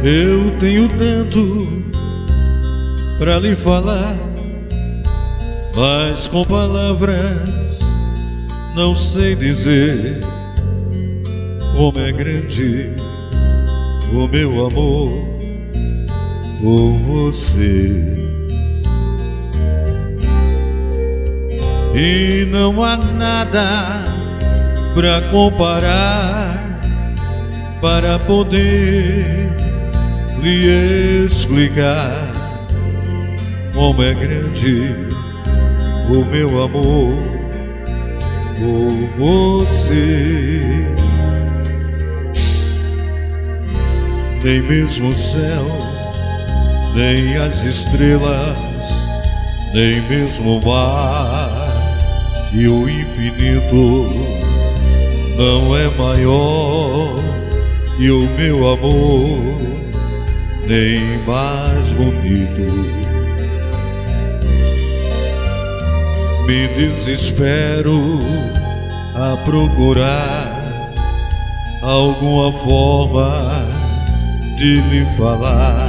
Eu tenho tanto pra lhe falar, mas com palavras não sei dizer como é grande o meu amor por você. E não há nada pra comparar, para poder lhe explicar como é grande o meu amor por você. Nem mesmo o céu, nem as estrelas, nem mesmo o mar e o infinito não é maior que o meu amor, nem mais bonito. Me desespero a procurar alguma forma de lhe falar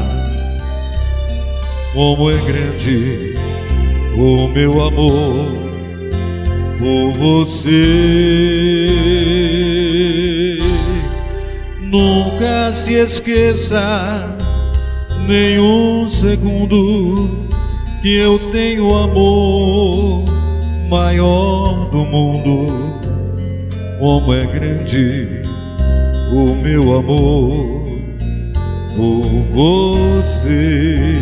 como é grande o meu amor por você. Nunca se esqueça nem um segundo que eu tenho o amor maior do mundo. Como é grande o meu amor por você.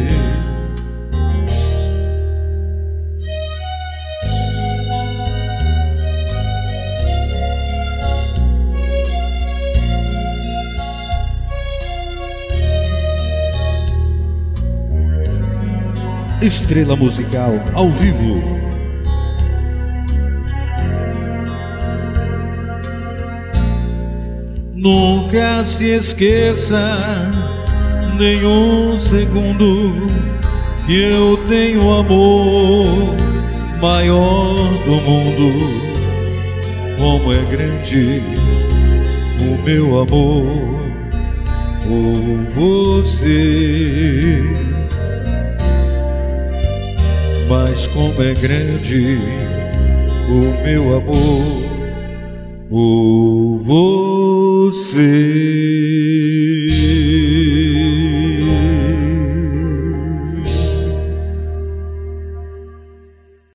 Estrela Musical ao vivo. Nunca se esqueça nenhum segundo que eu tenho o amor maior do mundo. Como é grande o meu amor por você. Mas como é grande o meu amor por você.